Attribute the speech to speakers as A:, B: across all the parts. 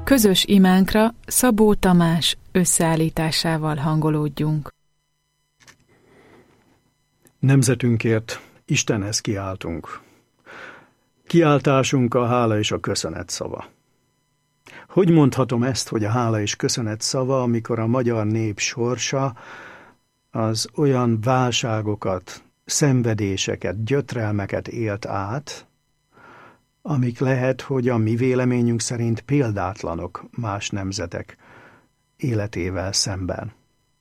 A: Közös imánkra Szabó Tamás összeállításával hangolódjunk.
B: Nemzetünkért Istenhez kiáltunk. Kiáltásunk a hála és a köszönet szava. Hogy mondhatom ezt, hogy a hála és köszönet szava, amikor a magyar nép sorsa az olyan válságokat, szenvedéseket, gyötrelmeket élt át, amik lehet, hogy a mi véleményünk szerint példátlanok más nemzetek életével szemben.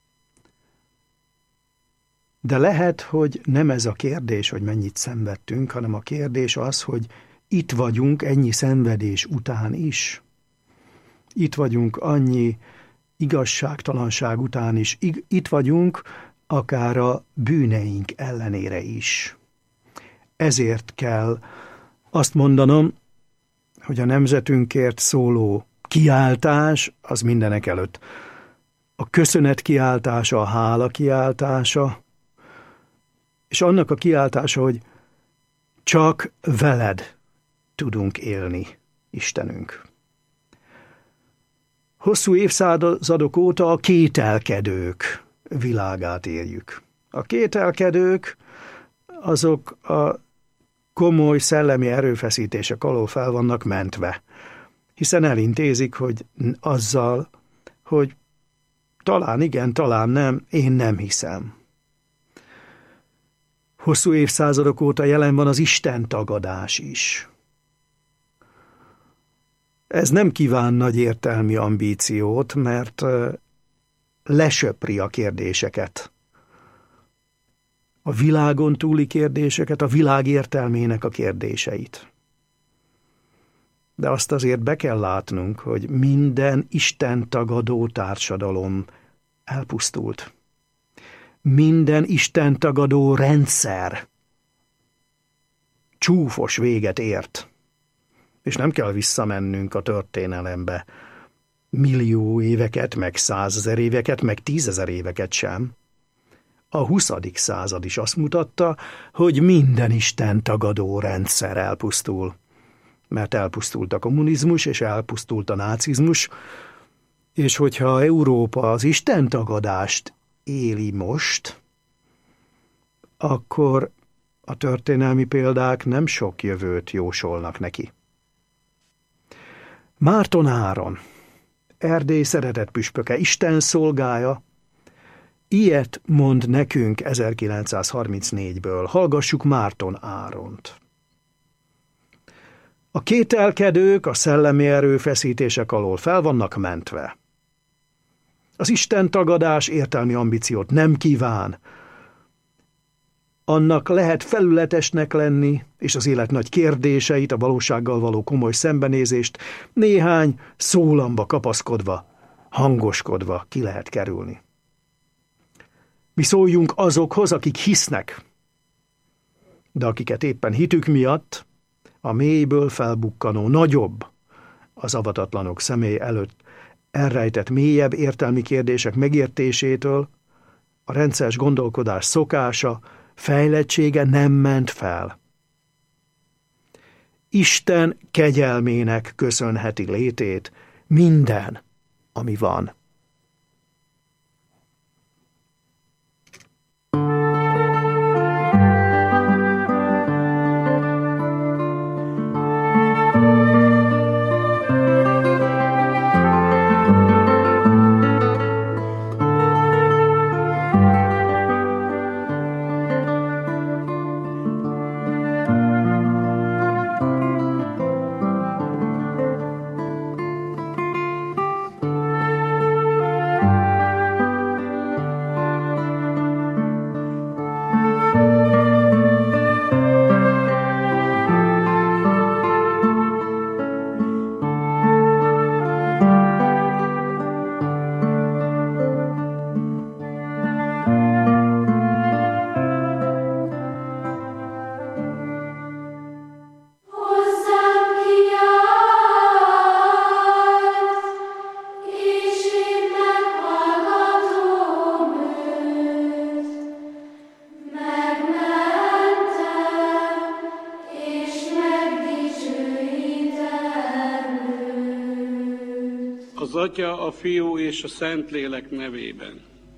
B: De lehet, hogy nem ez a kérdés, hogy mennyit szenvedtünk, hanem a kérdés az, hogy itt vagyunk ennyi szenvedés után is. Itt vagyunk annyi igazságtalanság után is. Itt vagyunk akár a bűneink ellenére is. Ezért kell azt mondanom, hogy a nemzetünkért szóló kiáltás az mindenek előtt a köszönet kiáltása, a hála kiáltása, és annak a kiáltása, hogy csak veled tudunk élni, Istenünk. Hosszú évszázadok óta a kételkedők világát éljük. A kételkedők azok a komoly szellemi erőfeszítések alól fel vannak mentve, hiszen elintézik, hogy azzal, hogy talán igen, talán nem, én nem hiszem. Hosszú évszázadok óta jelen van az Isten tagadás is. Ez nem kíván nagy értelmi ambíciót, mert lesöpri a kérdéseket. A világon túli kérdéseket, a világ értelmének a kérdéseit. De azt azért be kell látnunk, hogy minden Isten tagadó társadalom elpusztult. Minden Isten tagadó rendszer csúfos véget ért. És nem kell visszamennünk a történelembe millió éveket, meg 100 000 éveket, meg 10 000 éveket sem. A 20. század is azt mutatta, hogy minden Isten tagadó rendszer elpusztul. Mert elpusztult a kommunizmus, és elpusztult a nácizmus, és hogyha Európa az Isten tagadást éli most, akkor a történelmi példák nem sok jövőt jósolnak neki. Márton Áron, Erdély szeretetpüspöke, Isten szolgája, ilyet mond nekünk 1934-ből. Hallgassuk Márton Áront. A kételkedők a szellemi erőfeszítések alól fel vannak mentve. Az Isten tagadás értelmi ambíciót nem kíván. Annak lehet felületesnek lenni, és az élet nagy kérdéseit, a valósággal való komoly szembenézést néhány szólamba kapaszkodva, hangoskodva ki lehet kerülni. Mi szóljunk azokhoz, akik hisznek, de akiket éppen hitük miatt a mélyből felbukkanó nagyobb, az avatatlanok személy előtt elrejtett mélyebb értelmi kérdések megértésétől a rendszeres gondolkodás szokása, fejlettsége nem ment fel. Isten kegyelmének köszönheti létét minden, ami van.
C: Az Atya, a Fiú és a Szentlélek nevében.